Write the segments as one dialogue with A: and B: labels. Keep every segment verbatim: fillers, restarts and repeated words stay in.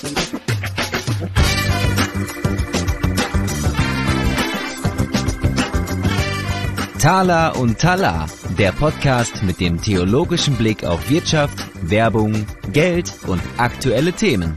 A: Thala und Tala, der Podcast mit dem theologischen Blick auf Wirtschaft, Werbung, Geld und aktuelle Themen.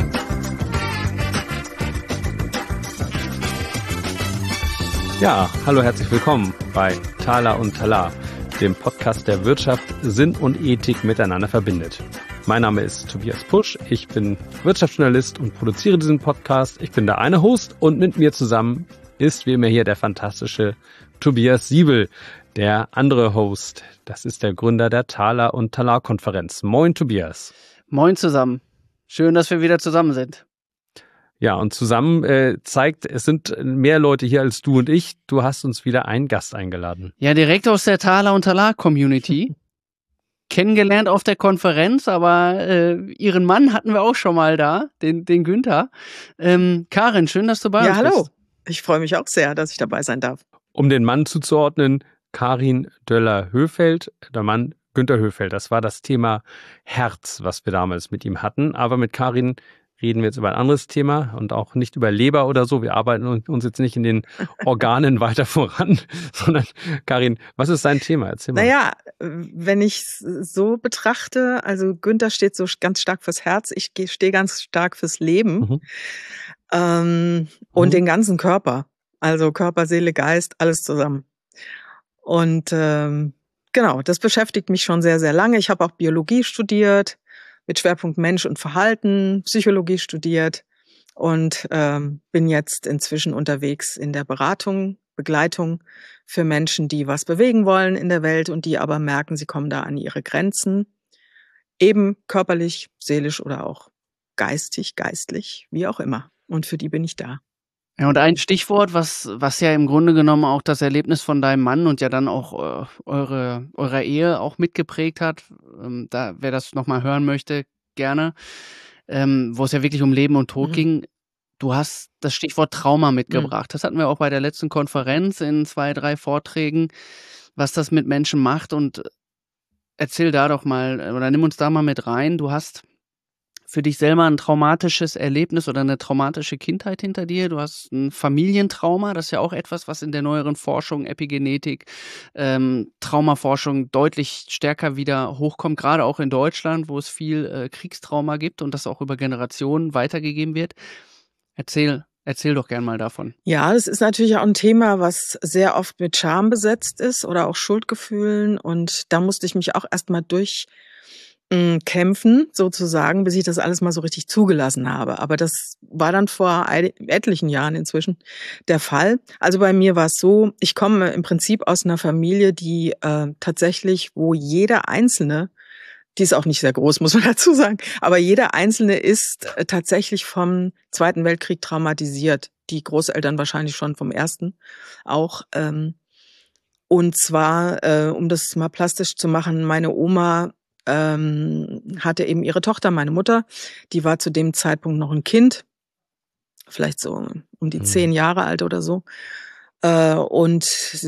B: Ja, hallo, herzlich willkommen bei Thala und Tala, dem Podcast, der Wirtschaft, Sinn und Ethik miteinander verbindet. Mein Name ist Tobias Pusch, ich bin Wirtschaftsjournalist und produziere diesen Podcast. Ich bin der eine Host und mit mir zusammen ist wie immer hier der fantastische Tobias Siebel, der andere Host. Das ist der Gründer der Thala und Tala Konferenz. Moin Tobias.
C: Moin zusammen. Schön, dass wir wieder zusammen sind.
B: Ja, und zusammen äh, zeigt, es sind mehr Leute hier als du und ich. Du hast uns wieder einen Gast eingeladen.
C: Ja, direkt aus der Thala und Tala Community. Kennengelernt auf der Konferenz, aber äh, ihren Mann hatten wir auch schon mal da, den, den Günther. Ähm, Karin, schön, dass du bei
D: ja,
C: uns
D: hallo.
C: bist.
D: Ich freue mich auch sehr, dass ich dabei sein darf.
B: Um den Mann zuzuordnen, Karin Döller-Höfeld, der Mann Günther Höfeld. Das war das Thema Herz, was wir damals mit ihm hatten. Aber mit Karin reden wir jetzt über ein anderes Thema und auch nicht über Leber oder so. Wir arbeiten uns jetzt nicht in den Organen weiter voran, sondern Karin, was ist dein Thema? Erzähl mal.
D: Naja, wenn ich es so betrachte, also Günther steht so ganz stark fürs Herz, ich stehe ganz stark fürs Leben mhm. ähm, und mhm. den ganzen Körper. Also Körper, Seele, Geist, alles zusammen. Und ähm, genau, das beschäftigt mich schon sehr, sehr lange. Ich habe auch Biologie studiert, mit Schwerpunkt Mensch und Verhalten, Psychologie studiert und ähm, bin jetzt inzwischen unterwegs in der Beratung, Begleitung für Menschen, die was bewegen wollen in der Welt und die aber merken, sie kommen da an ihre Grenzen, eben körperlich, seelisch oder auch geistig, geistlich, wie auch immer. Und für die bin ich da.
C: Ja, und ein Stichwort, was, was ja im Grunde genommen auch das Erlebnis von deinem Mann und ja dann auch äh, eure, eurer Ehe auch mitgeprägt hat, ähm, da, wer das nochmal hören möchte, gerne, ähm, wo es ja wirklich um Leben und Tod mhm. ging. Du hast das Stichwort Trauma mitgebracht. Mhm. Das hatten wir auch bei der letzten Konferenz in zwei, drei Vorträgen, was das mit Menschen macht. Und erzähl da doch mal, oder nimm uns da mal mit rein. Du hast für dich selber ein traumatisches Erlebnis oder eine traumatische Kindheit hinter dir. Du hast ein Familientrauma, das ist ja auch etwas, was in der neueren Forschung, Epigenetik, ähm, Traumaforschung deutlich stärker wieder hochkommt, gerade auch in Deutschland, wo es viel äh, Kriegstrauma gibt und das auch über Generationen weitergegeben wird. Erzähl, erzähl doch gern mal davon.
D: Ja, es ist natürlich auch ein Thema, was sehr oft mit Scham besetzt ist oder auch Schuldgefühlen und da musste ich mich auch erstmal durch kämpfen, sozusagen, bis ich das alles mal so richtig zugelassen habe. Aber das war dann vor etlichen Jahren inzwischen der Fall. Also bei mir war es so, ich komme im Prinzip aus einer Familie, die äh, tatsächlich, wo jeder Einzelne, die ist auch nicht sehr groß, muss man dazu sagen, aber jeder Einzelne ist äh, tatsächlich vom Zweiten Weltkrieg traumatisiert. Die Großeltern wahrscheinlich schon vom Ersten auch. Ähm, und zwar, äh, um das mal plastisch zu machen, meine Oma Ähm, hatte eben ihre Tochter, meine Mutter, die war zu dem Zeitpunkt noch ein Kind, vielleicht so um die mhm. zehn Jahre alt oder so. Äh, und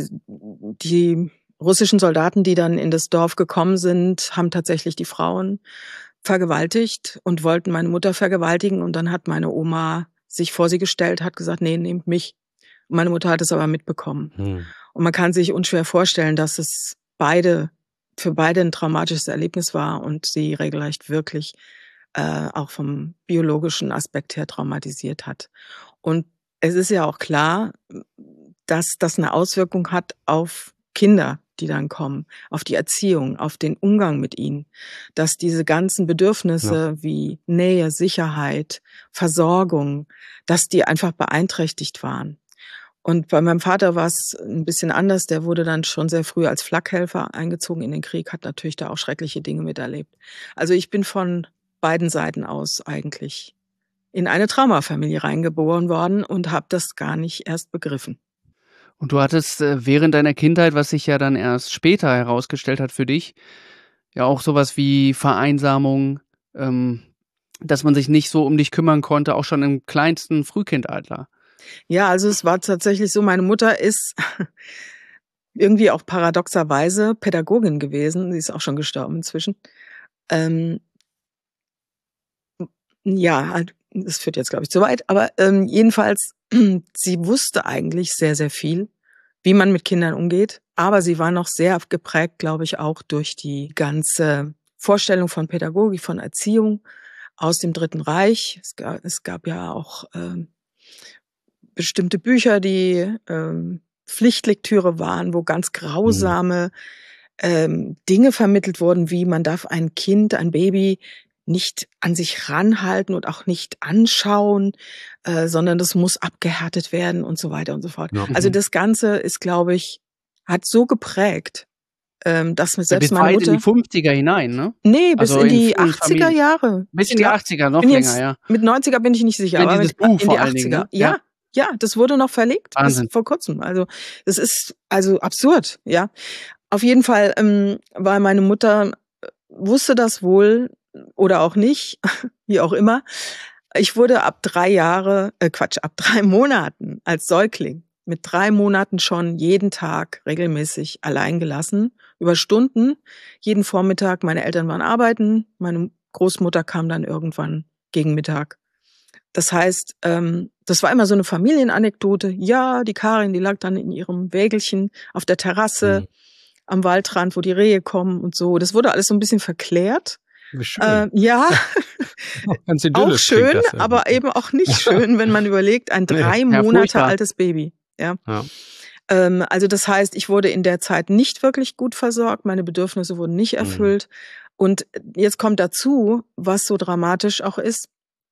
D: die russischen Soldaten, die dann in das Dorf gekommen sind, haben tatsächlich die Frauen vergewaltigt und wollten meine Mutter vergewaltigen. Und dann hat meine Oma sich vor sie gestellt, hat gesagt, nee, nehmt mich. Und meine Mutter hat es aber mitbekommen. Mhm. Und man kann sich unschwer vorstellen, dass es beide für beide ein traumatisches Erlebnis war und sie regelrecht wirklich äh, auch vom biologischen Aspekt her traumatisiert hat. Und es ist ja auch klar, dass das eine Auswirkung hat auf Kinder, die dann kommen, auf die Erziehung, auf den Umgang mit ihnen, dass diese ganzen Bedürfnisse ja. wie Nähe, Sicherheit, Versorgung, dass die einfach beeinträchtigt waren. Und bei meinem Vater war es ein bisschen anders. Der wurde dann schon sehr früh als Flakhelfer eingezogen in den Krieg, hat natürlich da auch schreckliche Dinge miterlebt. Also ich bin von beiden Seiten aus eigentlich in eine Traumafamilie reingeboren worden und habe das gar nicht erst begriffen.
C: Und du hattest äh, während deiner Kindheit, was sich ja dann erst später herausgestellt hat für dich, ja auch sowas wie Vereinsamung, ähm, dass man sich nicht so um dich kümmern konnte, auch schon im kleinsten Frühkindalter.
D: Ja, also es war tatsächlich so, meine Mutter ist irgendwie auch paradoxerweise Pädagogin gewesen. Sie ist auch schon gestorben inzwischen. Ähm, ja, das führt jetzt, glaube ich, zu weit, aber ähm, jedenfalls, sie wusste eigentlich sehr, sehr viel, wie man mit Kindern umgeht, aber sie war noch sehr geprägt, glaube ich, auch durch die ganze Vorstellung von Pädagogik, von Erziehung aus dem Dritten Reich. Es gab, es gab ja auch ähm, bestimmte Bücher, die ähm, Pflichtlektüre waren, wo ganz grausame ähm, Dinge vermittelt wurden, wie man darf ein Kind, ein Baby nicht an sich ranhalten und auch nicht anschauen, äh, sondern das muss abgehärtet werden und so weiter und so fort.
B: Ja.
D: Also das Ganze ist, glaube ich, hat so geprägt, ähm, dass mir
C: Ja,
D: selbst
C: bis
D: meine
C: weit in die
D: Mutter...
C: fünfziger hinein, ne?
D: Nee, bis
C: Also
D: in
C: in
D: die
C: vielen
D: achtziger
C: Familien.
D: Jahre.
C: Bis
D: Ich
C: in die
D: glaub,
C: achtziger, noch
D: bin
C: länger,
D: jetzt
C: ja.
D: mit neunziger bin ich nicht sicher,
C: Wenn
D: aber
C: dieses
D: mit,
C: Buch
D: in
C: vor
D: die
C: allen Dingen,
D: achtziger.
C: ne?
D: Ja,
C: Ja.
D: ja, das wurde noch verlegt
C: Wahnsinn.
D: bis vor kurzem. Also das ist also absurd, ja. Auf jeden Fall, ähm, weil meine Mutter äh, wusste das wohl oder auch nicht, wie auch immer. Ich wurde ab drei Jahre, äh Quatsch, ab drei Monaten als Säugling, mit drei Monaten schon jeden Tag regelmäßig allein gelassen, über Stunden, jeden Vormittag. Meine Eltern waren arbeiten, meine Großmutter kam dann irgendwann gegen Mittag. Das heißt, ähm, das war immer so eine Familienanekdote. Ja, die Karin, die lag dann in ihrem Wägelchen auf der Terrasse
B: Mhm.
D: am Waldrand, wo die Rehe kommen und so. Das wurde alles so ein bisschen verklärt.
B: Wie schön.
D: Äh, ja,
B: Ganz
D: auch
B: idyllisch klingt
D: schön,
B: das
D: aber
B: irgendwie.
D: eben auch nicht schön, wenn man überlegt, ein
B: Nee.
D: drei
C: Ja,
D: Monate
C: furchtbar.
D: altes Baby. Ja.
B: Ja.
D: Ähm, also das heißt, ich wurde in der Zeit nicht wirklich gut versorgt, meine Bedürfnisse wurden nicht
B: Mhm.
D: erfüllt. Und jetzt kommt dazu, was so dramatisch auch ist,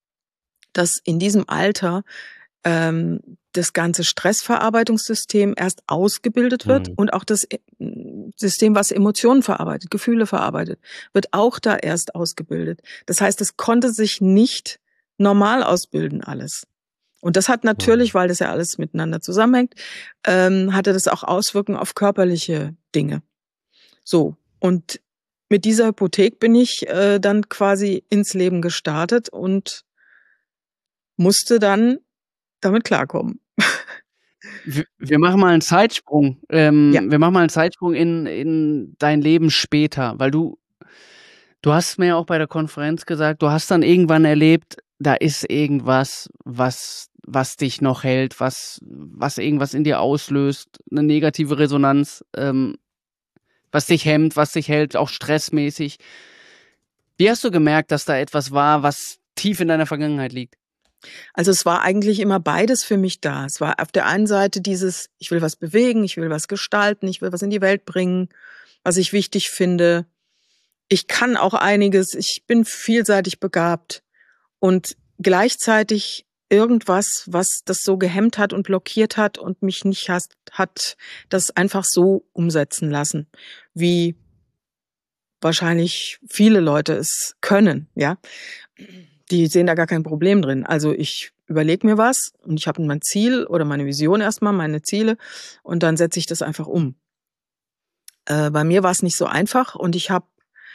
D: dass in diesem Alter ähm, das ganze Stressverarbeitungssystem erst ausgebildet wird
B: Mhm.
D: und auch das äh, System, was Emotionen verarbeitet, Gefühle verarbeitet, wird auch da erst ausgebildet. Das heißt, es konnte sich nicht normal ausbilden alles. Und das hat natürlich,
B: Mhm.
D: weil das ja alles miteinander zusammenhängt, ähm, hatte das auch Auswirkungen auf körperliche Dinge. So, und mit dieser Hypothek bin ich äh, dann quasi ins Leben gestartet und musste dann damit klarkommen.
C: Wir, wir machen mal einen Zeitsprung. Ähm,
D: Ja.
C: Wir machen mal einen Zeitsprung in, in dein Leben später, weil du, du hast mir auch bei der Konferenz gesagt, du hast dann irgendwann erlebt, da ist irgendwas, was, was dich noch hält, was, was irgendwas in dir auslöst, eine negative Resonanz, ähm, was dich hemmt, was dich hält, auch stressmäßig. Wie hast du gemerkt, dass da etwas war, was tief in deiner Vergangenheit liegt?
D: Also es war eigentlich immer beides für mich da. Es war auf der einen Seite dieses, ich will was bewegen, ich will was gestalten, ich will was in die Welt bringen, was ich wichtig finde. Ich kann auch einiges, ich bin vielseitig begabt und gleichzeitig irgendwas, was das so gehemmt hat und blockiert hat und mich nicht hat, hat das einfach so umsetzen lassen, wie wahrscheinlich viele Leute es können, ja. Die sehen da gar kein Problem drin. Also ich überlege mir was und ich habe mein Ziel oder meine Vision erstmal, meine Ziele und dann setze ich das einfach um. Äh, bei mir war es nicht so einfach und ich habe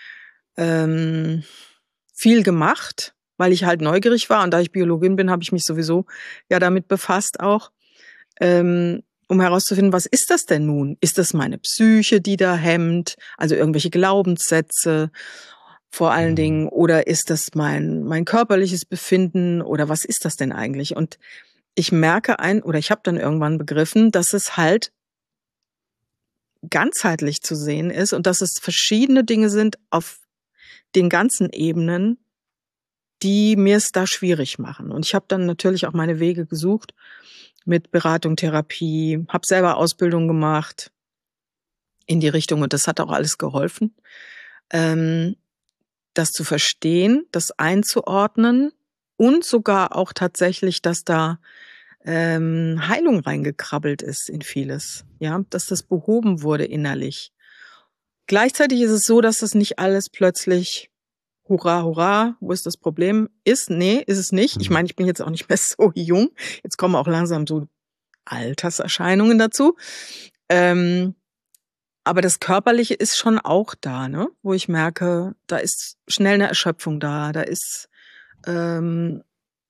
D: ähm, viel gemacht, weil ich halt neugierig war und da ich Biologin bin, habe ich mich sowieso ja damit befasst auch, ähm, um herauszufinden, was ist das denn nun? Ist das meine Psyche, die da hemmt? Also irgendwelche Glaubenssätze vor allen
B: Mhm.
D: Dingen, oder ist das mein mein körperliches Befinden oder was ist das denn eigentlich? Und ich merke ein oder ich habe dann irgendwann begriffen, dass es halt ganzheitlich zu sehen ist und dass es verschiedene Dinge sind auf den ganzen Ebenen, die mir es da schwierig machen. Und ich habe dann natürlich auch meine Wege gesucht mit Beratung, Therapie, habe selber Ausbildung gemacht in die Richtung und das hat auch alles geholfen. Ähm, das zu verstehen, das einzuordnen und sogar auch tatsächlich, dass da ähm, Heilung reingekrabbelt ist in vieles, ja, dass das behoben wurde innerlich. Gleichzeitig ist es so, dass das nicht alles plötzlich hurra, hurra, wo ist das Problem? Ist, nee, ist es nicht. Ich
B: Mhm.
D: meine, ich bin jetzt auch nicht mehr so jung. Jetzt kommen auch langsam so Alterserscheinungen dazu. Ähm, aber das Körperliche ist schon auch da, ne? Wo ich merke, da ist schnell eine Erschöpfung da, da ist, ähm,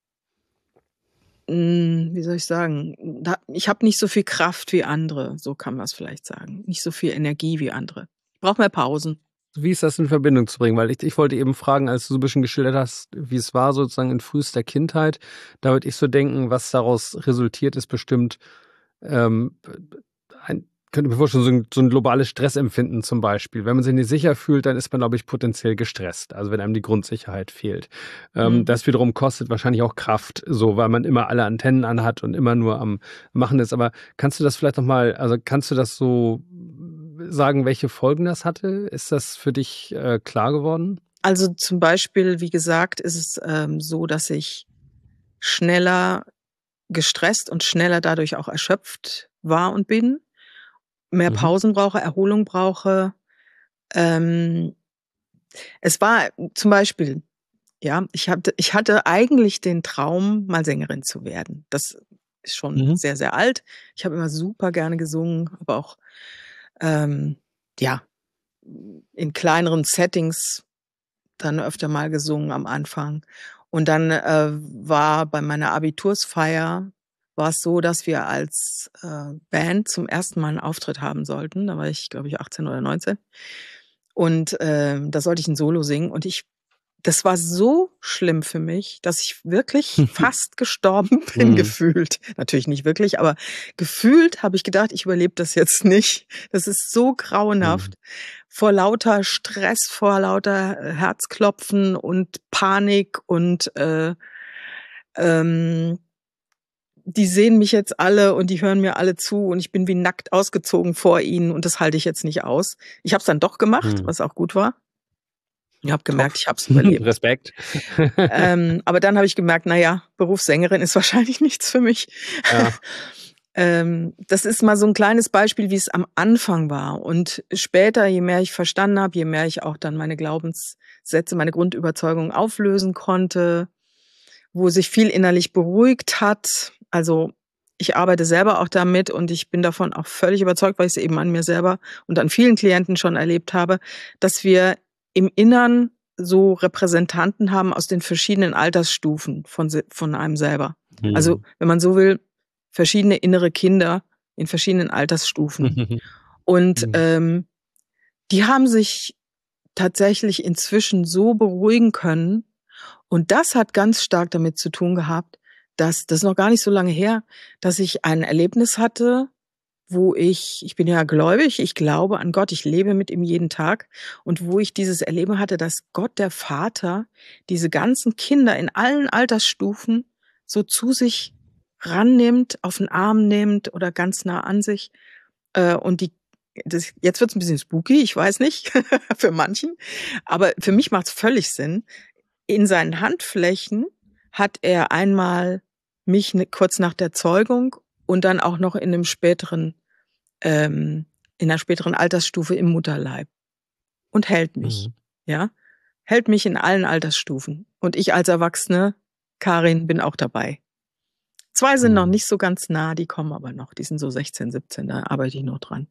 D: mh, wie soll ich sagen, da, ich habe nicht so viel Kraft wie andere, so kann man es vielleicht sagen. Nicht so viel Energie wie andere. Ich brauche mehr Pausen.
B: wie ist das in Verbindung zu bringen? Weil ich, ich wollte eben fragen, als du so ein bisschen geschildert hast, wie es war sozusagen in frühester Kindheit, da würde ich so denken, was daraus resultiert, ist bestimmt ähm, ein, könnte mir vorstellen, so ein, so ein globales Stressempfinden zum Beispiel. Wenn man sich nicht sicher fühlt, dann ist man, glaube ich, potenziell gestresst. Also wenn einem die Grundsicherheit fehlt. Ähm,
D: Mhm.
B: Das wiederum kostet wahrscheinlich auch Kraft, so, weil man immer alle Antennen anhat und immer nur am Machen ist. Aber kannst du das vielleicht nochmal, also kannst du das so sagen, welche Folgen das hatte? Ist das für dich äh, klar geworden?
D: Also zum Beispiel, wie gesagt, ist es ähm, so, dass ich schneller gestresst und schneller dadurch auch erschöpft war und bin, mehr
B: Mhm.
D: Pausen brauche, Erholung brauche. Ähm, es war zum Beispiel, ja, ich hatte, ich hatte eigentlich den Traum, mal Sängerin zu werden. Das ist schon
B: Mhm.
D: sehr, sehr alt. Ich habe immer super gerne gesungen, aber auch, ähm, ja, in kleineren Settings dann öfter mal gesungen am Anfang. Und dann äh, war bei meiner Abitursfeier war es so, dass wir als äh, Band zum ersten Mal einen Auftritt haben sollten. Da war ich, glaube ich, achtzehn oder neunzehn. Und äh, da sollte ich ein Solo singen. Und ich, das war so schlimm für mich, dass ich wirklich fast gestorben bin,
B: Mhm.
D: gefühlt. Natürlich nicht wirklich, aber gefühlt habe ich gedacht, ich überlebe das jetzt nicht. Das ist so grauenhaft. Vor lauter Stress, vor lauter äh, Herzklopfen und Panik und äh, ähm, die sehen mich jetzt alle und die hören mir alle zu und ich bin wie nackt ausgezogen vor ihnen und das halte ich jetzt nicht aus. Ich habe es dann doch gemacht,
B: Mhm.
D: was auch gut war. Ich habe gemerkt,
B: Top.
D: ich habe es überlebt.
B: Respekt.
D: ähm, aber dann habe ich gemerkt, na ja, Berufssängerin ist wahrscheinlich nichts für mich.
B: Ja.
D: ähm, das ist mal so ein kleines Beispiel, wie es am Anfang war. Und später, je mehr ich verstanden habe, je mehr ich auch dann meine Glaubenssätze, meine Grundüberzeugungen auflösen konnte, wo sich viel innerlich beruhigt hat. Also ich arbeite selber auch damit und ich bin davon auch völlig überzeugt, weil ich es eben an mir selber und an vielen Klienten schon erlebt habe, dass wir im Innern so Repräsentanten haben aus den verschiedenen Altersstufen von, se- von einem selber.
B: Mhm.
D: Also, wenn man so will, verschiedene innere Kinder in verschiedenen Altersstufen. Und
B: Mhm.
D: ähm, die haben sich tatsächlich inzwischen so beruhigen können. Und das hat ganz stark damit zu tun gehabt, dass, das ist noch gar nicht so lange her, dass ich ein Erlebnis hatte, wo ich, ich bin ja gläubig, ich glaube an Gott, ich lebe mit ihm jeden Tag und wo ich dieses Erleben hatte, dass Gott, der Vater, diese ganzen Kinder in allen Altersstufen so zu sich rannimmt, auf den Arm nimmt oder ganz nah an sich. Äh, und die, das, jetzt wird's ein bisschen spooky, ich weiß nicht, für manchen, aber für mich macht's völlig Sinn. In seinen Handflächen hat er einmal mich ne, kurz nach der Zeugung und dann auch noch in einem späteren, ähm, in einer späteren Altersstufe im Mutterleib und hält mich,
B: Mhm.
D: ja, hält mich in allen Altersstufen. Und ich als Erwachsene, Karin, bin auch dabei. Zwei sind noch
B: Mhm.
D: nicht so ganz nah, die kommen aber noch. Die sind so sechzehn, siebzehn, da arbeite ich noch dran.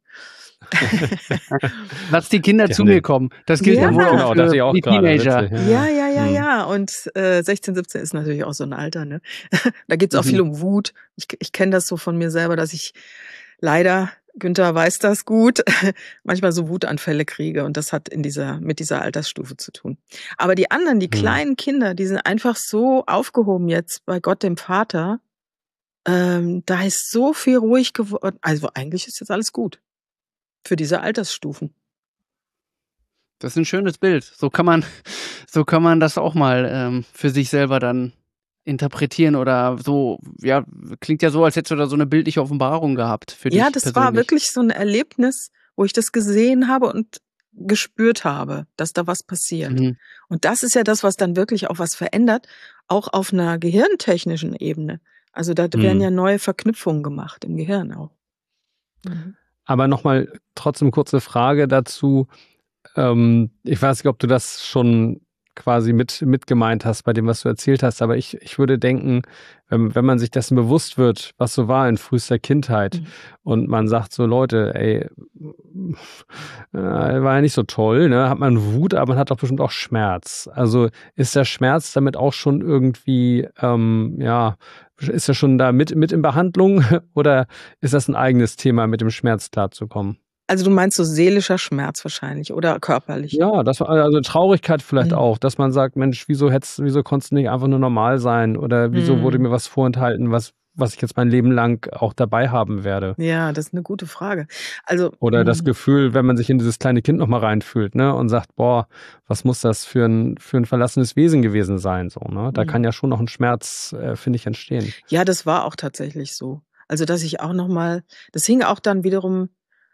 C: Lass die Kinder
B: Die
C: zu
B: haben
C: mir
B: den-
C: kommen. Das gilt
D: Ja.
C: ja wohl
B: Genau,
C: auch
B: dachte
C: für
B: ich auch
C: die
B: gerade.
C: Teenager.
B: Witzig,
D: Ja, ja, ja,
B: Mhm.
D: ja. Und äh, sechzehn, siebzehn ist natürlich auch so ein Alter, ne? Da geht's auch
C: Mhm.
D: viel um Wut. Ich, ich kenne das so von mir selber, dass ich leider, Günther weiß das gut, manchmal so Wutanfälle kriege. Und das hat in dieser, mit dieser Altersstufe zu tun. Aber die anderen, die
B: Mhm.
D: kleinen Kinder, die sind einfach so aufgehoben jetzt bei Gott, dem Vater. Ähm, da ist so viel ruhig geworden. Also eigentlich ist jetzt alles gut für diese Altersstufen.
C: Das ist ein schönes Bild. So kann man, so kann man das auch mal ähm, für sich selber dann interpretieren oder so. Ja, klingt ja so, als hättest du da so eine bildliche Offenbarung gehabt für
D: Ja,
C: dich
D: das
C: persönlich.
D: war wirklich so ein Erlebnis, wo ich das gesehen habe und gespürt habe, dass da was passiert.
C: Mhm.
D: Und das ist ja das, was dann wirklich auch was verändert, auch auf einer gehirntechnischen Ebene. Also da werden
B: Mhm.
D: ja neue Verknüpfungen gemacht im Gehirn auch. Mhm.
B: Aber nochmal trotzdem kurze Frage dazu. Ähm, ich weiß nicht, ob du das schon quasi mit, mit gemeint hast bei dem, was du erzählt hast, aber ich, ich würde denken, wenn, wenn man sich dessen bewusst wird, was so war in frühester Kindheit
D: Mhm.
B: und man sagt so, Leute, ey, äh, war ja nicht so toll, ne? Hat man Wut, aber man hat doch bestimmt auch Schmerz. Also ist der Schmerz damit auch schon irgendwie, ähm, ja, ist er schon da mit, mit in Behandlung oder ist das ein eigenes Thema, mit dem Schmerz klarzukommen?
D: Also du meinst so seelischer Schmerz wahrscheinlich oder körperlich?
B: Ja, das war also Traurigkeit vielleicht
D: Mhm.
B: auch, dass man sagt: „Mensch, wieso hättest wieso konntest du nicht einfach nur normal sein oder wieso wurde
D: Mhm.
B: mir was vorenthalten, was was ich jetzt mein Leben lang auch dabei haben werde?“
D: Ja, das ist 'ne gute Frage. Also
B: Oder das
D: mhm.
B: Gefühl, wenn man sich in dieses kleine Kind noch mal reinfühlt, ne, und sagt: „Boah, was muss das für 'n für 'n verlassenes Wesen gewesen sein“, so, ne? Da
D: Mhm.
B: kann ja schon noch 'n Schmerz, äh, finde ich, entstehen.
D: Ja, das war auch tatsächlich so. Also, dass ich auch noch mal das hing auch dann wiederum,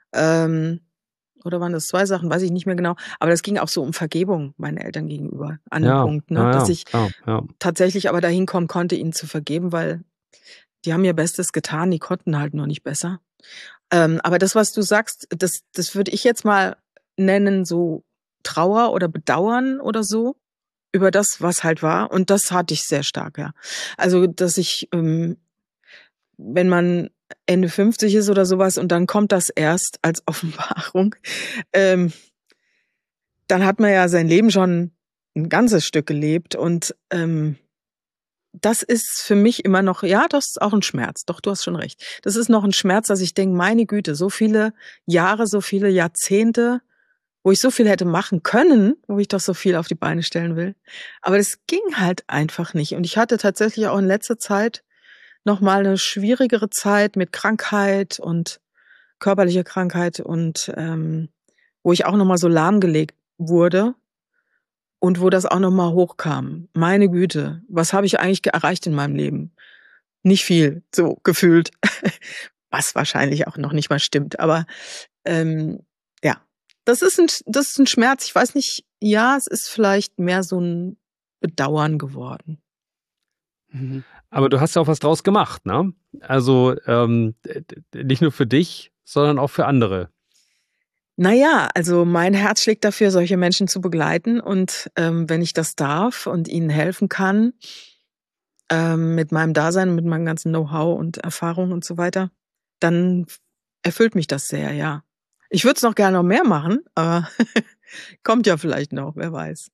D: ähm oder waren das zwei Sachen, weiß ich nicht mehr genau. Aber das ging auch so um Vergebung meinen Eltern gegenüber an 'nem
B: Ja,
D: Punkt, ne,
B: ja,
D: dass
B: ja,
D: ich
B: klar, ja.
D: tatsächlich aber dahin kommen konnte, ihnen zu vergeben, weil die haben ihr Bestes getan, die konnten halt nur nicht besser. Ähm, aber das, was du sagst, das das würde ich jetzt mal nennen, so Trauer oder Bedauern oder so über das, was halt war. Und das hatte ich sehr stark, ja. Also, dass ich, ähm wenn man Ende fünfzig ist oder so was und dann kommt das erst als Offenbarung, ähm dann hat man ja sein Leben schon 'n ganzes Stück gelebt und, ähm, das ist für mich immer noch ja, das ist auch 'n Schmerz. Doch, du hast schon recht. Das ist noch 'n Schmerz, dass ich denke: „Meine Güte, so viele Jahre, so viele Jahrzehnte, wo ich so viel hätte machen können, wo ich doch so viel auf die Beine stellen will.“ Aber das ging halt einfach nicht. Und ich hatte tatsächlich auch in letzter Zeit noch mal 'ne schwierigere Zeit mit Krankheit und körperlicher Krankheit und, ähm, wo ich auch noch mal so lahmgelegt wurde und wo das auch noch mal hochkam. Meine Güte, was habe ich eigentlich ge erreicht in meinem Leben? Nicht viel, so gefühlt. Was wahrscheinlich auch noch nicht mal stimmt, aber, ähm, ja. Das ist 'n Sch das ist 'n Schmerz. Ich weiß nicht ja, es ist vielleicht mehr so 'n Bedauern geworden.
C: Mhm.
B: Aber du hast ja auch was draus gemacht, ne? Also, ähm, d d nicht nur für dich, sondern auch für andere.
D: Na ja, also mein Herz schlägt dafür, solche Menschen zu begleiten und, ähm, wenn ich das darf und ihnen helfen kann ähm, mit meinem Dasein, mit meinem ganzen Know-how und Erfahrung und so weiter, dann f erfüllt mich das sehr, ja. Ich würde es noch gern noch mehr machen, aber kommt ja vielleicht noch, wer weiß.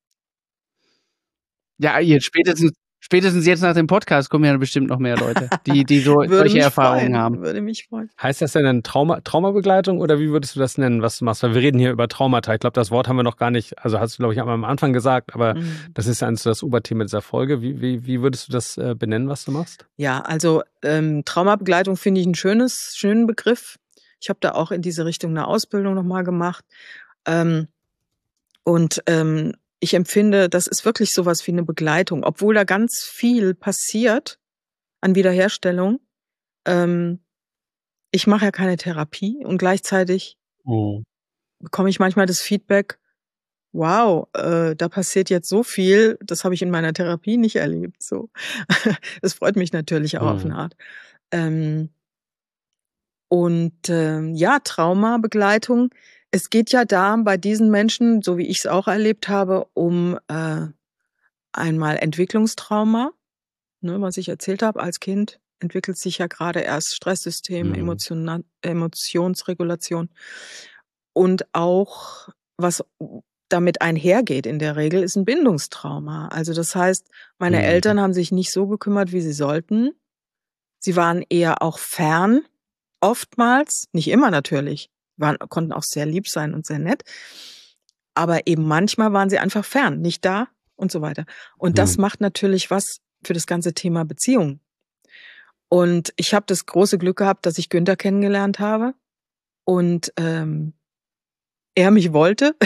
C: Ja, jetzt spätestens spätestens jetzt nach dem Podcast kommen ja bestimmt noch mehr Leute, die die so
D: Würde
C: solche
D: mich
C: Erfahrungen
D: freuen,
C: haben.
D: würde mich freuen.
B: Heißt das denn dann Trauma Traumabegleitung oder wie würdest du das nennen, was du machst? Weil wir reden hier über Traumata. Ich glaube, das Wort haben wir noch gar nicht also hast du, glaube ich, am Anfang gesagt, aber
D: Mhm.
B: das ist ja eins so das Oberthema dieser Folge. Wie wie wie würdest du das, äh, benennen, was du machst?
D: Ja, also, ähm, Traumabegleitung finde ich 'n schönes schönen Begriff. Ich habe da auch in diese Richtung 'ne Ausbildung noch mal gemacht. Ähm, und, ähm, ich empfinde, das ist wirklich so was wie 'ne Begleitung, obwohl da ganz viel passiert an Wiederherstellung. Ähm, ich mache ja keine Therapie und gleichzeitig
B: Mhm.
D: bekomme ich manchmal das Feedback: „Wow, äh, da passiert jetzt so viel, das habe ich in meiner Therapie nicht erlebt“, so. Das freut mich natürlich auch auf 'ne
B: Mhm.
D: Art. Ähm und, ähm, ja, Traumabegleitung. Es geht ja da bei diesen Menschen, so wie ich's auch erlebt habe, um, äh, einmal Entwicklungstrauma, ne, was ich erzählt habe, als Kind entwickelt sich ja grade erst Stresssystem,
B: Mhm.
D: emotiona Emotionsregulation. Und auch, was damit einhergeht in der Regel, ist 'n Bindungstrauma. Also, das heißt, meine
B: Mhm.
D: Eltern haben sich nicht so gekümmert, wie sie sollten. Sie waren eher auch fern oftmals, nicht immer natürlich, waren konnten auch sehr lieb sein und sehr nett. Aber eben manchmal waren sie einfach fern, nicht da und so weiter. Und das
B: Mhm.
D: macht natürlich was für das ganze Thema Beziehung. Und ich habe das große Glück gehabt, dass ich Günther kennengelernt habe und, ähm, er mich wollte,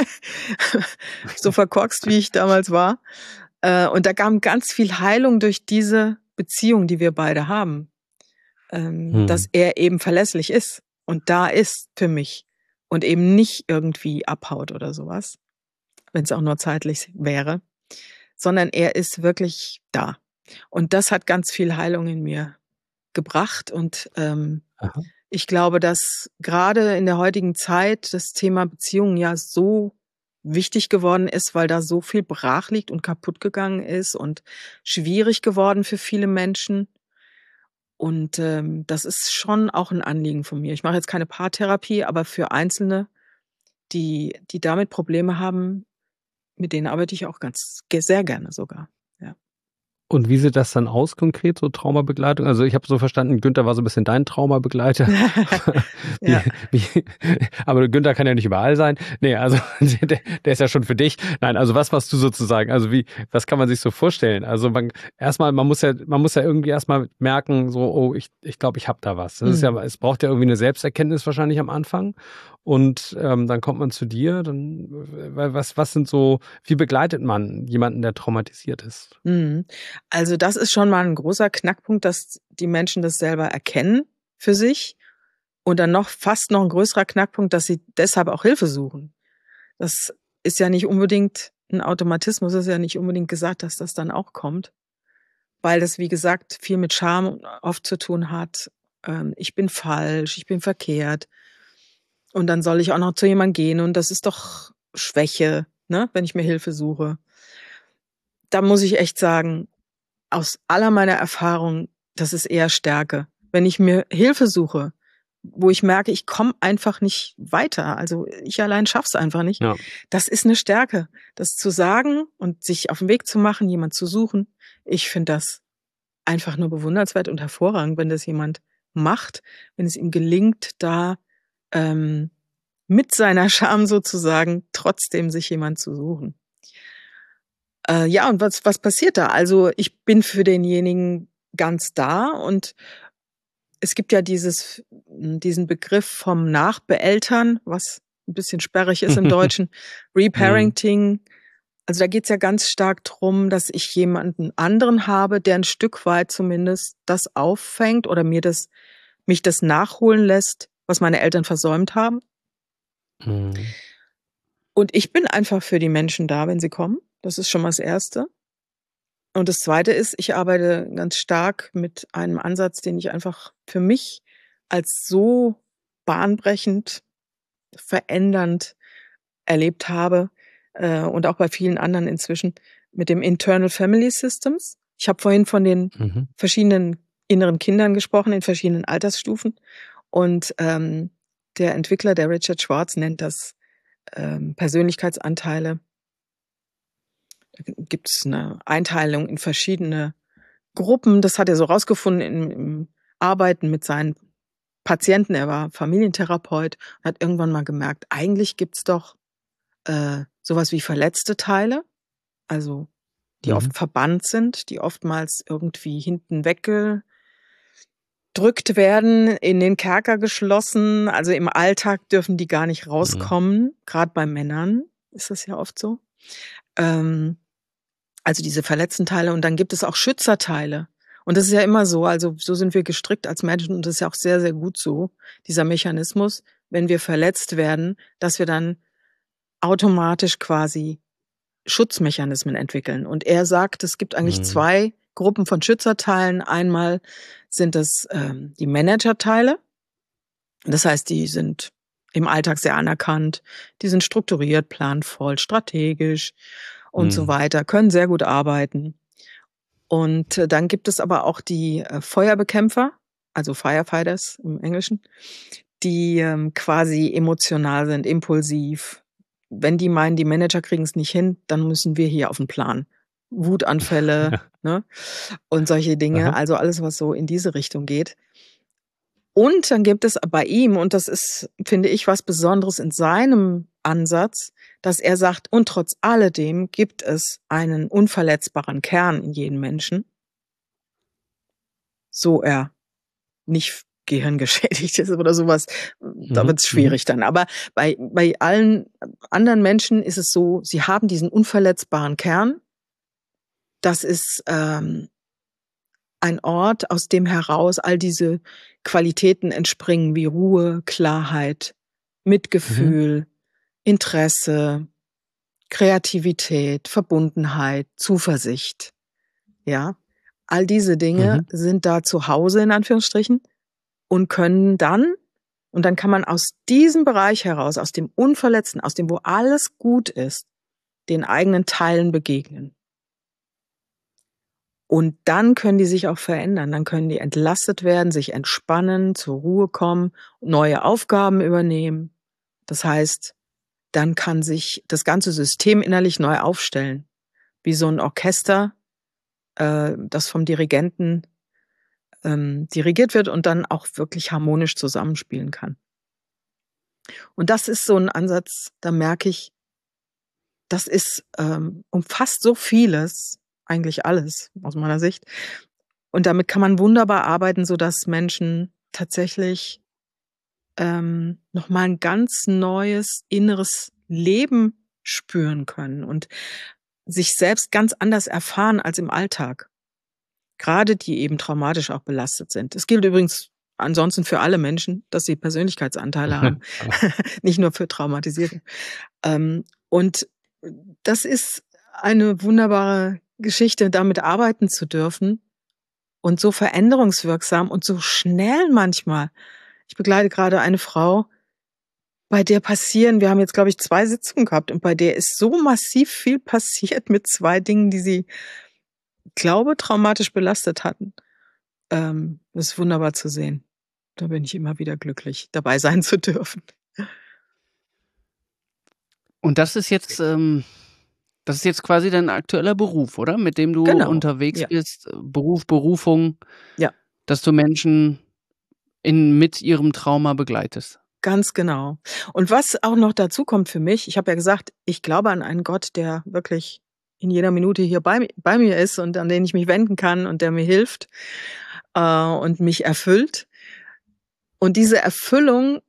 D: so verkorkst, wie ich damals war. Äh, und da kam ganz viel Heilung durch diese Beziehung, die wir beide haben, ähm, dass
B: Mhm.
D: er eben verlässlich ist und da ist für mich und eben nicht irgendwie abhaut oder so was, wenn's auch nur zeitlich wäre, sondern er ist wirklich da. Und das hat ganz viel Heilung in mir gebracht und, ähm,
B: Aha.
D: ich glaube, dass grade in der heutigen Zeit das Thema Beziehungen ja so wichtig geworden ist, weil da so viel brach liegt und kaputtgegangen ist und schwierig geworden für viele Menschen. Und, ähm, das ist schon auch 'n Anliegen von mir. Ich mache jetzt keine Paartherapie, aber für Einzelne, die die damit Probleme haben, mit denen arbeite ich auch ganz ge sehr gerne sogar, ja.
B: Und wie sieht das dann aus konkret, so Traumabegleitung? Also ich habe so verstanden, Günther war so ein bisschen dein Traumabegleiter.
D: Ja.
B: wie, wie, aber Günther kann ja nicht überall sein. Nee, also der, der ist ja schon für dich. Nein, also was machst du sozusagen? Also wie, was kann man sich so vorstellen? Also man, erstmal, man muss ja, man muss ja irgendwie erstmal merken, so, oh, ich, ich glaube, ich habe da was. Das ist ja, es braucht ja irgendwie eine Selbsterkenntnis wahrscheinlich am Anfang. Und ähm, dann kommt man zu dir. Dann, was, was sind so, wie begleitet man jemanden, der traumatisiert ist?
D: Mhm. Also das ist schon mal ein großer Knackpunkt, dass die Menschen das selber erkennen für sich. Und dann noch fast noch ein größerer Knackpunkt, dass sie deshalb auch Hilfe suchen. Das ist ja nicht unbedingt ein Automatismus, ist ja nicht unbedingt gesagt, dass das dann auch kommt. Weil das, wie gesagt, viel mit Scham oft zu tun hat. Ähm, ich bin falsch, ich bin verkehrt. Und dann soll ich auch noch zu jemandem gehen. Und das ist doch Schwäche, ne, wenn ich mir Hilfe suche. Da muss ich echt sagen, aus aller meiner Erfahrung, das ist eher Stärke. Wenn ich mir Hilfe suche, wo ich merke, ich komme einfach nicht weiter, also ich allein schaff's einfach nicht,
B: Ja.
D: das ist eine Stärke. Das zu sagen und sich auf den Weg zu machen, jemand zu suchen, ich finde das einfach nur bewundernswert und hervorragend, wenn das jemand macht, wenn es ihm gelingt, da ähm, mit seiner Scham sozusagen trotzdem sich jemand zu suchen. Äh, ja, und was, was passiert da? Also ich bin für denjenigen ganz da und es gibt ja dieses, diesen Begriff vom Nachbeeltern, was ein bisschen sperrig ist im Deutschen, Reparenting. Also da geht's ja ganz stark drum, dass ich jemanden anderen habe, der ein Stück weit zumindest das auffängt oder mir das, mich das nachholen lässt, was meine Eltern versäumt haben.
B: Mhm.
D: Und ich bin einfach für die Menschen da, wenn sie kommen. Das ist schon mal das Erste. Und das Zweite ist, ich arbeite ganz stark mit einem Ansatz, den ich einfach für mich als so bahnbrechend, verändernd erlebt habe äh, und auch bei vielen anderen inzwischen mit dem Internal Family Systems. Ich habe vorhin von den
B: Mhm.
D: verschiedenen inneren Kindern gesprochen, in verschiedenen Altersstufen. Und ähm, der Entwickler, der Richard Schwartz, nennt das ähm, Persönlichkeitsanteile. Da gibt es eine Einteilung in verschiedene Gruppen. Das hat er so rausgefunden im, im Arbeiten mit seinen Patienten. Er war Familientherapeut und hat irgendwann mal gemerkt, eigentlich gibt's doch äh, sowas wie verletzte Teile, also die
B: Mhm.
D: oft verbannt sind, die oftmals irgendwie hinten weggedrückt werden, in den Kerker geschlossen. Also im Alltag dürfen die gar nicht rauskommen. Mhm. Gerade bei Männern ist das ja oft so. Ähm, Also diese verletzten Teile. Und dann gibt es auch Schützerteile. Und das ist ja immer so. Also so sind wir gestrickt als Menschen. Und das ist ja auch sehr, sehr gut so, dieser Mechanismus, wenn wir verletzt werden, dass wir dann automatisch quasi Schutzmechanismen entwickeln. Und er sagt, es gibt eigentlich
B: Mhm.
D: zwei Gruppen von Schützerteilen. Einmal sind das ähm, die Managerteile. Das heißt, die sind im Alltag sehr anerkannt. Die sind strukturiert, planvoll, strategisch und
B: Mhm.
D: so weiter, können sehr gut arbeiten. Und äh, dann gibt es aber auch die äh, Feuerbekämpfer, also Firefighters im Englischen, die ähm, quasi emotional sind, impulsiv. Wenn die meinen, die Manager kriegen es nicht hin, dann müssen wir hier auf den Plan. Wutanfälle,
B: Ja.
D: ne? Und solche Dinge,
B: Aha.
D: also alles, was so in diese Richtung geht. Und dann gibt es bei ihm, und das ist, finde ich, was Besonderes in seinem Ansatz, dass er sagt, und trotz alledem gibt es einen unverletzbaren Kern in jedem Menschen, so er nicht gehirngeschädigt ist oder sowas. Da
B: Mhm.
D: wird es schwierig dann. Aber bei, bei allen anderen Menschen ist es so, sie haben diesen unverletzbaren Kern. Das ist ähm, ein Ort, aus dem heraus all diese Qualitäten entspringen, wie Ruhe, Klarheit,
B: Mhm.
D: Mitgefühl, Interesse, Kreativität, Verbundenheit, Zuversicht. Ja, all diese Dinge
B: Mhm.
D: sind da zu Hause in Anführungsstrichen und können dann, und dann kann man aus diesem Bereich heraus, aus dem Unverletzten, aus dem, wo alles gut ist, den eigenen Teilen begegnen. Und dann können die sich auch verändern. Dann können die entlastet werden, sich entspannen, zur Ruhe kommen, neue Aufgaben übernehmen. Das heißt, dann kann sich das ganze System innerlich neu aufstellen. Wie so ein Orchester, äh, das vom Dirigenten ähm, dirigiert wird und dann auch wirklich harmonisch zusammenspielen kann. Und das ist so ein Ansatz, da merke ich, das ist ähm, umfasst so vieles, eigentlich alles aus meiner Sicht. Und damit kann man wunderbar arbeiten, sodass Menschen tatsächlich ähm, nochmal ein ganz neues inneres Leben spüren können und sich selbst ganz anders erfahren als im Alltag. Gerade die eben traumatisch auch belastet sind. Es gilt übrigens ansonsten für alle Menschen, dass sie Persönlichkeitsanteile haben, nicht nur für Traumatisierte. Ähm, und das ist eine wunderbare Geschichte, damit arbeiten zu dürfen und so veränderungswirksam und so schnell manchmal. Ich begleite gerade eine Frau, bei der passieren, wir haben jetzt, glaube ich, zwei Sitzungen gehabt und bei der ist so massiv viel passiert mit zwei Dingen, die sie, glaube, traumatisch belastet hatten. Ähm, das ist wunderbar zu sehen. Da bin ich immer wieder glücklich, dabei sein zu dürfen.
C: Und das ist jetzt, ähm, das ist jetzt quasi dein aktueller Beruf, oder? Mit dem du
D: Genau,
C: unterwegs
D: ja.
C: bist, Beruf, Berufung,
D: Ja.
C: dass du Menschen in, mit ihrem Trauma begleitest.
D: Ganz genau. Und was auch noch dazu kommt für mich, ich habe ja gesagt, ich glaube an einen Gott, der wirklich in jeder Minute hier bei, bei mir ist und an den ich mich wenden kann und der mir hilft äh, und mich erfüllt. Und diese Erfüllung,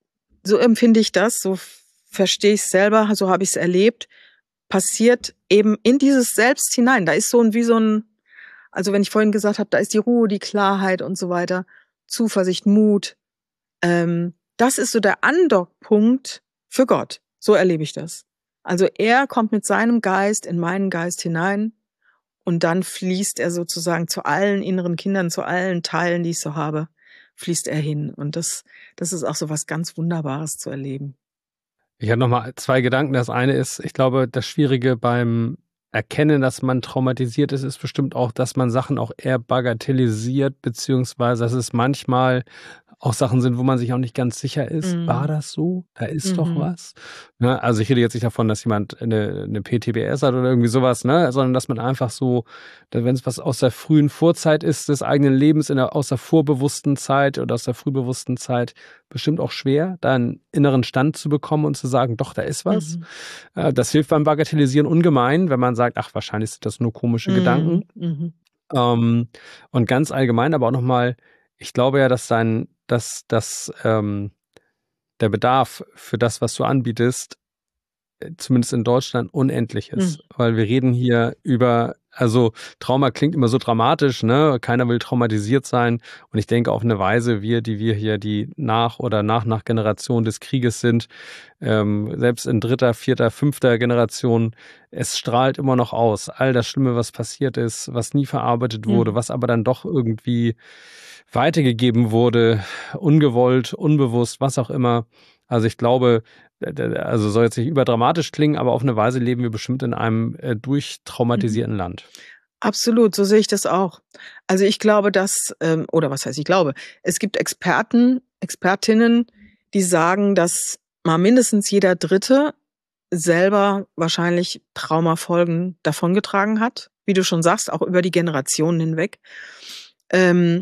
D: so empfinde ich das, so verstehe ich es selber, so habe ich es erlebt, passiert eben in dieses Selbst hinein. Da ist so ein, wie so ein, also wenn ich vorhin gesagt habe, da ist die Ruhe, die Klarheit und so weiter, Zuversicht, Mut. Ähm, das ist so der Andockpunkt für Gott. So erlebe ich das. Also er kommt mit seinem Geist in meinen Geist hinein und dann fließt er sozusagen zu allen inneren Kindern, zu allen Teilen, die ich so habe, fließt er hin. Und das, das ist auch so was ganz Wunderbares zu erleben.
B: Ich habe nochmal zwei Gedanken. Das eine ist, ich glaube, das Schwierige beim Erkennen, dass man traumatisiert ist, ist bestimmt auch, dass man Sachen auch eher bagatellisiert, beziehungsweise dass es manchmal auch Sachen sind, wo man sich auch nicht ganz sicher ist.
D: Mhm.
B: War das so? Da ist doch
D: Mhm.
B: was. Ne? Also ich rede jetzt nicht davon, dass jemand eine, eine P T B S hat oder irgendwie sowas, ne? Sondern dass man einfach so, wenn es was aus der frühen Vorzeit ist, des eigenen Lebens, in der, aus der vorbewussten Zeit oder aus der frühbewussten Zeit, bestimmt auch schwer, da einen inneren Stand zu bekommen und zu sagen, doch, da ist was.
D: Mhm.
B: Äh, Das hilft beim Bagatellisieren ungemein, wenn man sagt, ach, wahrscheinlich sind das nur komische
D: Mhm.
B: Gedanken.
D: Mhm.
B: Ähm, und ganz allgemein aber auch nochmal, ich glaube ja, dass dein, dass, dass ähm, der Bedarf für das, was du anbietest, äh, zumindest in Deutschland unendlich ist.
D: Mhm.
B: Weil wir reden hier über, also Trauma klingt immer so dramatisch, ne? Keiner will traumatisiert sein. Und ich denke auf eine Weise, wir, die wir hier die Nach- oder Nach-Nach-Generation des Krieges sind, ähm, selbst in dritter, vierter, fünfter Generation, es strahlt immer noch aus. All das Schlimme, was passiert ist, was nie verarbeitet wurde,
D: Mhm.
B: was aber dann doch irgendwie weitergegeben wurde, ungewollt, unbewusst, was auch immer. Also ich glaube, also soll jetzt nicht überdramatisch klingen, aber auf eine Weise leben wir bestimmt in einem äh, durchtraumatisierten
D: Mhm.
B: Land.
D: Absolut, so sehe ich das auch. Also ich glaube, dass, ähm, oder was heißt ich glaube, es gibt Experten, Expertinnen, die sagen, dass mal mindestens jeder Dritte selber wahrscheinlich Traumafolgen davongetragen hat, wie du schon sagst, auch über die Generationen hinweg. Ähm,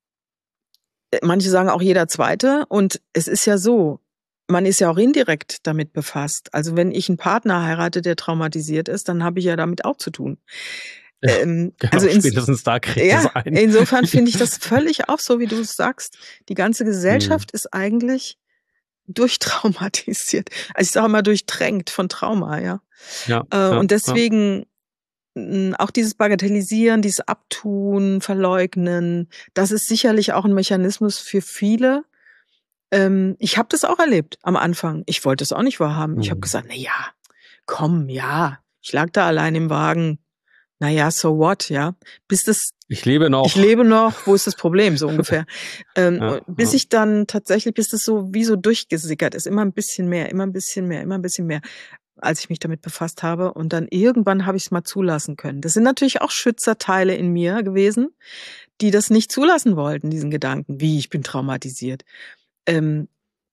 D: manche sagen auch jeder Zweite. Und es ist ja so, man ist ja auch indirekt damit befasst. Also wenn ich einen Partner heirate, der traumatisiert ist, dann habe ich ja damit auch zu tun.
B: Ja,
D: Ähm,
B: genau,
D: also ins,
B: spätestens da kriegt es
D: ja,
B: ein.
D: insofern finde ich das völlig auch so, wie du es sagst. Die ganze
B: Hm.
D: Gesellschaft ist eigentlich durchtraumatisiert. Also ich sage mal durchtränkt von Trauma, ja.
B: Ja,
D: Äh,
B: ja,
D: und
B: ja.
D: deswegen mh, auch dieses Bagatellisieren, dieses Abtun, Verleugnen, das ist sicherlich auch ein Mechanismus für viele. Ähm, ich habe das auch erlebt am Anfang. Ich wollte es auch nicht wahrhaben. Ich habe
B: Hm.
D: gesagt, na ja, komm, ja. Ich lag da allein im Wagen. Na ja, so what, ja. Bis das,
B: Ich lebe
D: ich
B: noch.
D: lebe noch, wo ist das Problem, so ungefähr. Ähm,
B: Ja,
D: und bis
B: ja.
D: ich dann tatsächlich, bis das so wie so durchgesickert ist, immer ein bisschen mehr, immer ein bisschen mehr, immer ein bisschen mehr, als ich mich damit befasst habe. Und dann irgendwann habe ich es mal zulassen können. Das sind natürlich auch Schützerteile in mir gewesen, die das nicht zulassen wollten, diesen Gedanken, wie ich bin traumatisiert. Ähm,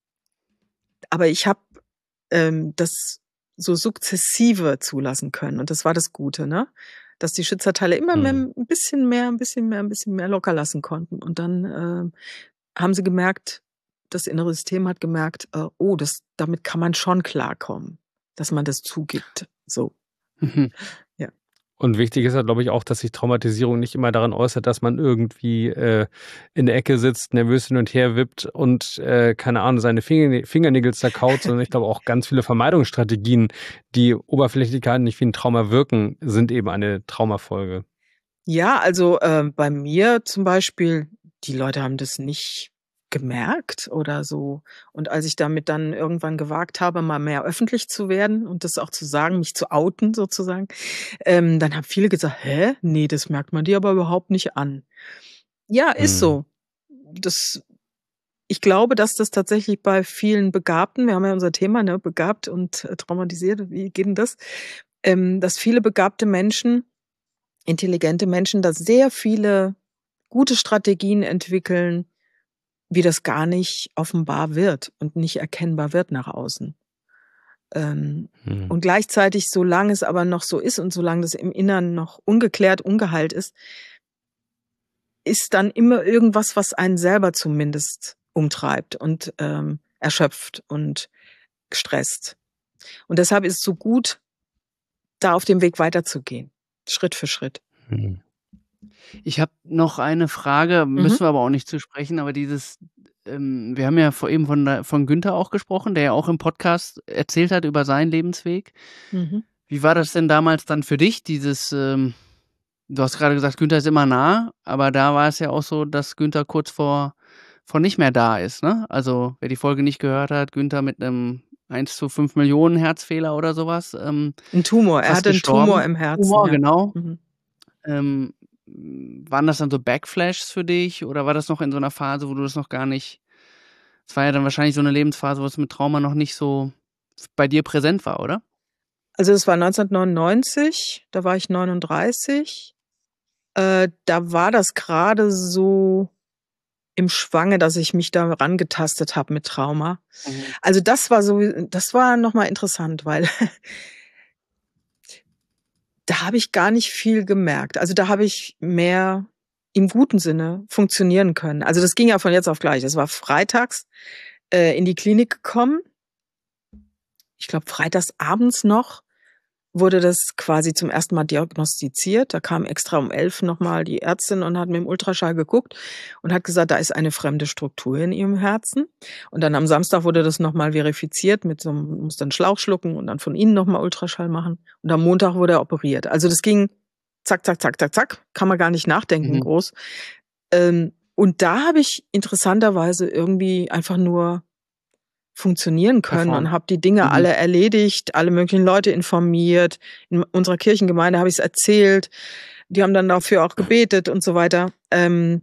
D: aber ich habe ähm, das so sukzessive zulassen können. Und das war das Gute, ne? dass die Schicksalsteile immer mehr,
B: Mhm.
D: ein bisschen mehr, ein bisschen mehr, ein bisschen mehr locker lassen konnten. Und dann äh, haben sie gemerkt, das innere System hat gemerkt, äh, oh, das, damit kann man schon klarkommen, dass man das zugibt. So,
C: Mhm.
D: ja.
B: Und wichtig ist ja, glaube ich, auch, dass sich Traumatisierung nicht immer daran äußert, dass man irgendwie äh, in der Ecke sitzt, nervös hin und her wippt und, äh, keine Ahnung, seine Finger, Fingernägel zerkaut, sondern ich glaube auch ganz viele Vermeidungsstrategien, die oberflächlich gar nicht wie ein Trauma wirken, sind eben eine Traumafolge.
D: Ja, also äh, bei mir zum Beispiel, die Leute haben das nicht gemerkt oder so. Und als ich damit dann irgendwann gewagt habe, mal mehr öffentlich zu werden und das auch zu sagen, mich zu outen sozusagen, ähm, dann haben viele gesagt, hä? Nee, das merkt man dir aber überhaupt nicht an. Ja, ist
B: Hm.
D: so. Das, ich glaube, dass das tatsächlich bei vielen Begabten, wir haben ja unser Thema, ne, begabt und äh, traumatisiert, wie geht denn das? Ähm, dass viele begabte Menschen, intelligente Menschen, da sehr viele gute Strategien entwickeln, wie das gar nicht offenbar wird und nicht erkennbar wird nach außen. Ähm,
B: Hm.
D: und gleichzeitig, solange es aber noch so ist und solange das im Inneren noch ungeklärt, ungeheilt ist, ist dann immer irgendwas, was einen selber zumindest umtreibt und ähm, erschöpft und gestresst. Und deshalb ist es so gut, da auf dem Weg weiterzugehen, Schritt für Schritt.
B: Hm.
C: Ich habe noch eine Frage,
D: Mhm.
C: müssen wir aber auch nicht zu sprechen, aber dieses, ähm, wir haben ja vor eben von, der, von Günther auch gesprochen, der ja auch im Podcast erzählt hat über seinen Lebensweg.
D: Mhm.
C: Wie war das denn damals dann für dich, dieses, ähm, du hast gerade gesagt, Günther ist immer nah, aber da war es ja auch so, dass Günther kurz vor, vor nicht mehr da ist, ne? Also, wer die Folge nicht gehört hat, Günther mit einem eins zu fünf Millionen Herzfehler oder sowas, ähm,
D: Ein Tumor, er
C: fast
D: hatte einen Tumor
C: gestorben.
D: im Herzen.
C: Tumor,
D: Ja.
C: genau.
D: Mhm.
C: Ähm, waren das dann so Backflashes für dich oder war das noch in so einer Phase, wo du das noch gar nicht, es war ja dann wahrscheinlich so eine Lebensphase, wo es mit Trauma noch nicht so bei dir präsent war, oder?
D: Also es war neunzehnhundertneunundneunzig, da war ich neununddreißig. Äh, da war das gerade so im Schwange, dass ich mich da rangetastet habe mit Trauma.
C: Mhm.
D: Also das war so, das war nochmal interessant, weil da habe ich gar nicht viel gemerkt. Also da habe ich mehr im guten Sinne funktionieren können. Also das ging ja von jetzt auf gleich. Das war freitags äh, in die Klinik gekommen. Ich glaube, freitags abends noch wurde das quasi zum ersten Mal diagnostiziert. Da kam extra um elf nochmal die Ärztin und hat mit dem Ultraschall geguckt und hat gesagt, da ist eine fremde Struktur in ihrem Herzen. Und dann am Samstag wurde das nochmal verifiziert mit so einem, muss dann einen Schlauch schlucken und dann von innen nochmal Ultraschall machen. Und am Montag wurde er operiert. Also das ging zack, zack, zack, zack, zack. Kann man gar nicht nachdenken
C: Mhm.
D: groß. Ähm, und da habe ich interessanterweise irgendwie einfach nur funktionieren können
C: Performt.
D: und habe die Dinge
C: Mhm.
D: alle erledigt, alle möglichen Leute informiert. In unserer Kirchengemeinde habe ich es erzählt. Die haben dann dafür auch gebetet und so weiter. Ähm,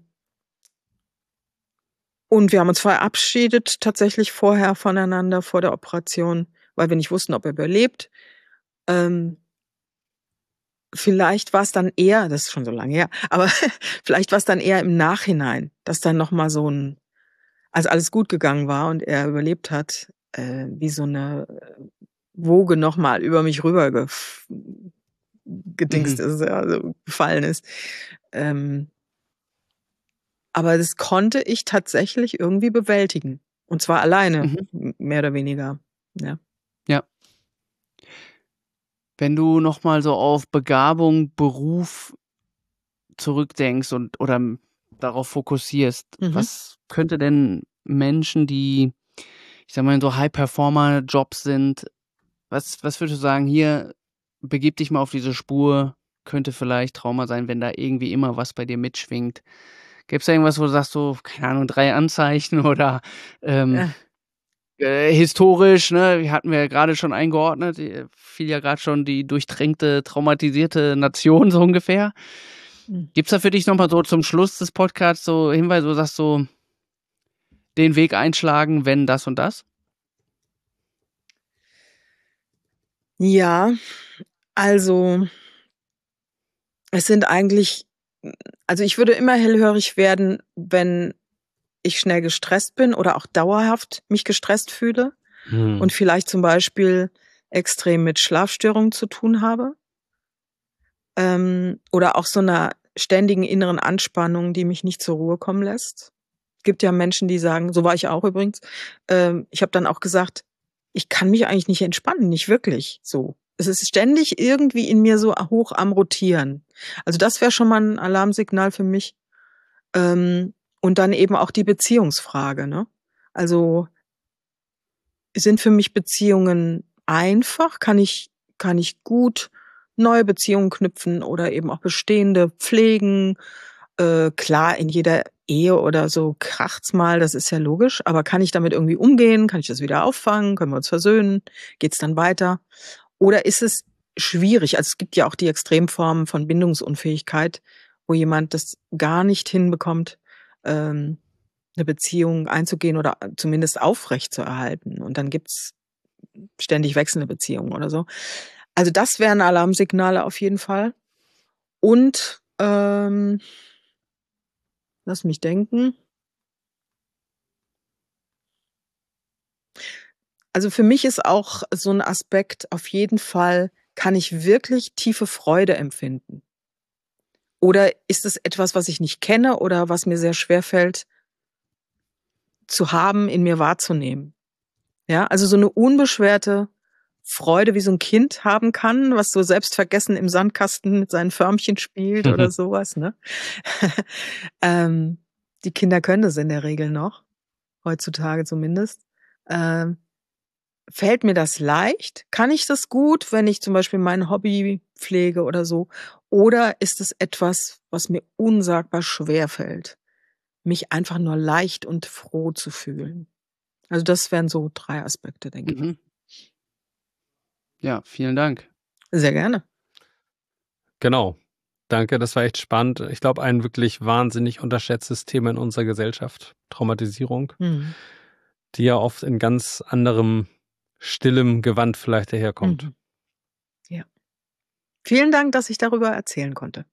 D: und wir haben uns verabschiedet tatsächlich vorher voneinander vor der Operation, weil wir nicht wussten, ob er überlebt. Ähm, vielleicht war es dann eher, das ist schon so lange her, aber vielleicht war es dann eher im Nachhinein, dass dann nochmal so ein, als alles gut gegangen war und er überlebt hat, äh, wie so eine Woge nochmal über mich rüber gef- gedingst
C: Mhm.
D: ist, ja, also gefallen ist. Ähm, aber das konnte ich tatsächlich irgendwie bewältigen. Und zwar alleine,
C: Mhm.
D: m- mehr oder weniger. Ja.
C: Ja. Wenn du noch mal so auf Begabung, Beruf zurückdenkst und oder m- darauf fokussierst,
D: Mhm.
C: was könnte denn Menschen, die, ich sag mal, in so High-Performer-Jobs sind, was, was würdest du sagen, hier, begib dich mal auf diese Spur, könnte vielleicht Trauma sein, wenn da irgendwie immer was bei dir mitschwingt. Gibt es da irgendwas, wo du sagst, so, keine Ahnung, drei Anzeichen oder ähm,
D: Äh,
C: äh, historisch, ne, wie hatten wir ja gerade schon eingeordnet, äh, fiel ja gerade schon die durchtränkte, traumatisierte Nation so ungefähr.
D: hm.
C: Gibt's da für dich nochmal so zum Schluss des Podcasts so Hinweise, wo du sagst, so den Weg einschlagen, wenn das und das?
D: Ja, also es sind eigentlich, also ich würde immer hellhörig werden, wenn ich schnell gestresst bin oder auch dauerhaft mich gestresst fühle
B: Hm.
D: und vielleicht zum Beispiel extrem mit Schlafstörungen zu tun habe. ähm, oder auch so einer ständigen inneren Anspannung, die mich nicht zur Ruhe kommen lässt. Es gibt ja Menschen, die sagen, so war ich auch übrigens, ähm, ich habe dann auch gesagt, ich kann mich eigentlich nicht entspannen, nicht wirklich so. Es ist ständig irgendwie in mir so hoch am Rotieren. Also das wäre schon mal ein Alarmsignal für mich. Ähm, und dann eben auch die Beziehungsfrage, ne? Also sind für mich Beziehungen einfach? Kann ich, kann ich gut neue Beziehungen knüpfen oder eben auch bestehende pflegen? Äh, klar, in jeder Ehe oder so kracht's mal, das ist ja logisch. Aber kann ich damit irgendwie umgehen? Kann ich das wieder auffangen? Können wir uns versöhnen? Geht's dann weiter? Oder ist es schwierig? Also es gibt ja auch die Extremformen von Bindungsunfähigkeit, wo jemand das gar nicht hinbekommt, ähm, eine Beziehung einzugehen oder zumindest aufrecht zu erhalten. Und dann gibt's ständig wechselnde Beziehungen oder so. Also das wären Alarmsignale auf jeden Fall. Und ähm, lass mich denken. Also für mich ist auch so ein Aspekt auf jeden Fall, kann ich wirklich tiefe Freude empfinden? Oder ist es etwas, was ich nicht kenne oder was mir sehr schwer fällt zu haben, in mir wahrzunehmen? Ja, also so eine unbeschwerte Freude, wie so ein Kind haben kann, was so selbstvergessen im Sandkasten mit seinen Förmchen spielt oder sowas, ne? ähm, die Kinder können das in der Regel noch, heutzutage zumindest. Ähm, fällt mir das leicht? Kann ich das gut, wenn ich zum Beispiel mein Hobby pflege oder so? Oder ist es etwas, was mir unsagbar schwer fällt, mich einfach nur leicht und froh zu fühlen? Also das wären so drei Aspekte, denke ich.
C: Mhm. Ja, vielen Dank.
D: Sehr gerne.
B: Genau. Danke, das war echt spannend. Ich glaube, ein wirklich wahnsinnig unterschätztes Thema in unserer Gesellschaft, Traumatisierung,
D: Mhm.
B: die ja oft in ganz anderem, stillem Gewand vielleicht daherkommt.
D: Mhm. Ja. Vielen Dank, dass ich darüber erzählen konnte.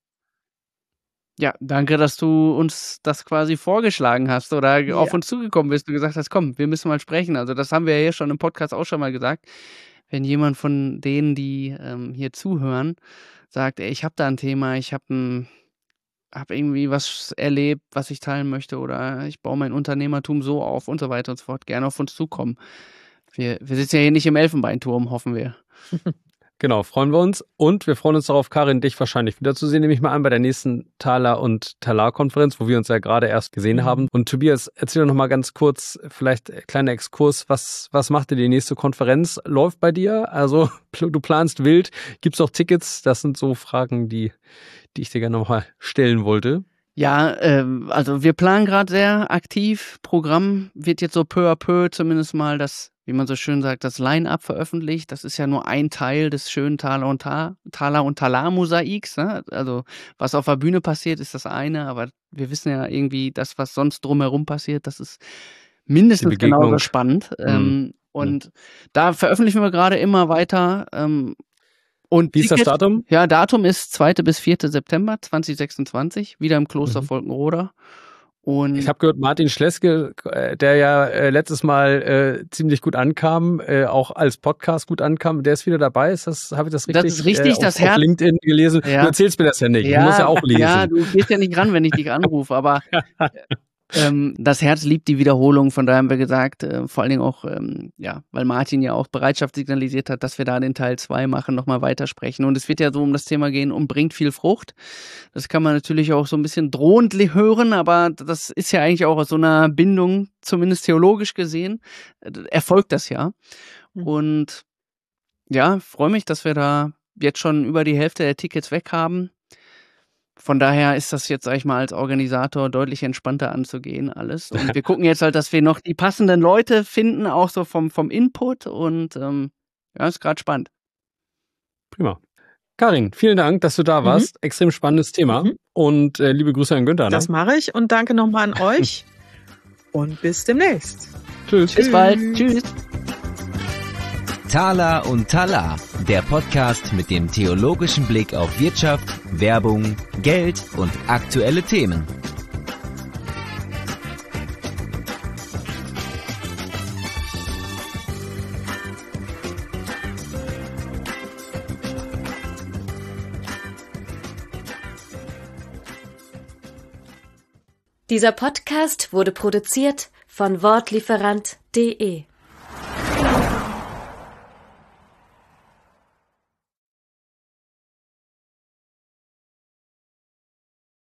C: Ja, danke, dass du uns das quasi vorgeschlagen hast oder
D: Ja.
C: auf uns zugekommen bist und gesagt hast, komm, wir müssen mal sprechen. Also das haben wir ja hier schon im Podcast auch schon mal gesagt. Wenn jemand von denen, die ähm, hier zuhören, sagt, ey, ich habe da ein Thema, ich habe ein, hab irgendwie was erlebt, was ich teilen möchte oder ich baue mein Unternehmertum so auf und so weiter und so fort, gerne auf uns zukommen. Wir, wir sitzen ja hier nicht im Elfenbeinturm, hoffen wir.
B: Genau, freuen wir uns. Und wir freuen uns darauf, Karin, dich wahrscheinlich wiederzusehen, nehme ich mal an, bei der nächsten Thaler und Talar-Konferenz, wo wir uns ja gerade erst gesehen
D: Mhm.
B: haben. Und Tobias, erzähl doch noch mal ganz kurz, vielleicht ein kleiner Exkurs, was, was macht dir die nächste Konferenz? Läuft bei dir? Also du planst wild. Gibt es auch Tickets? Das sind so Fragen, die, die ich dir gerne noch mal stellen wollte.
C: Ja, ähm, also wir planen gerade sehr aktiv. Programm wird jetzt so peu à peu zumindest mal das, wie man so schön sagt, das Line-Up veröffentlicht. Das ist ja nur ein Teil des schönen Thaler und Ta- Thaler und Talar-Mosaiks. Ne? Also was auf der Bühne passiert, ist das eine, aber wir wissen ja irgendwie, das, was sonst drumherum passiert, das ist mindestens
B: Begegnung.
C: genauso spannend.
B: Mhm.
C: Ähm, und da veröffentlichen wir gerade immer weiter. Ähm, und
B: Wie ist das
C: Tickets-
B: Datum?
C: Ja, Datum ist zweiter bis vierter September zwanzig sechsundzwanzig, wieder im Kloster
B: Mhm.
C: Volkenroda. Und
B: Ich habe gehört, Martin Schleske, äh, der ja äh, letztes Mal äh, ziemlich gut ankam, äh, auch als Podcast gut ankam, der ist wieder dabei. Ist das, habe ich das richtig,
C: Das ist richtig,
B: äh,
C: das
B: auf, auf
C: Herz-
B: LinkedIn gelesen?
C: Ja.
B: Du erzählst mir das ja nicht. Ich muss ja auch lesen.
C: Ja, du gehst ja nicht ran, wenn ich dich anrufe, aber ähm, das Herz liebt die Wiederholung, von daher haben wir gesagt, äh, vor allen Dingen auch, ähm, ja, weil Martin ja auch Bereitschaft signalisiert hat, dass wir da den Teil zwei machen, nochmal weitersprechen. Und es wird ja so um das Thema gehen, und bringt viel Frucht. Das kann man natürlich auch so ein bisschen drohend li- hören, aber das ist ja eigentlich auch aus so einer Bindung, zumindest theologisch gesehen, äh, erfolgt das ja.
D: Mhm.
C: Und ja, freue mich, dass wir da jetzt schon über die Hälfte der Tickets weg haben. Von daher ist das jetzt, sag ich mal, als Organisator deutlich entspannter anzugehen alles. Und wir gucken jetzt halt, dass wir noch die passenden Leute finden, auch so vom, vom Input. Und ähm, ja, ist gerade spannend.
B: Prima. Karin, vielen Dank, dass du da
D: Mhm.
B: warst. Extrem spannendes Thema.
D: Mhm.
B: Und äh, liebe Grüße an Günther. Ne?
D: Das mache ich und danke nochmal an euch und bis demnächst.
B: Tschüss.
C: Bis bald. Tschüss.
A: Thaler und Talar, der Podcast mit dem theologischen Blick auf Wirtschaft, Werbung, Geld und aktuelle Themen.
E: Dieser Podcast wurde produziert von Wortlieferant punkt de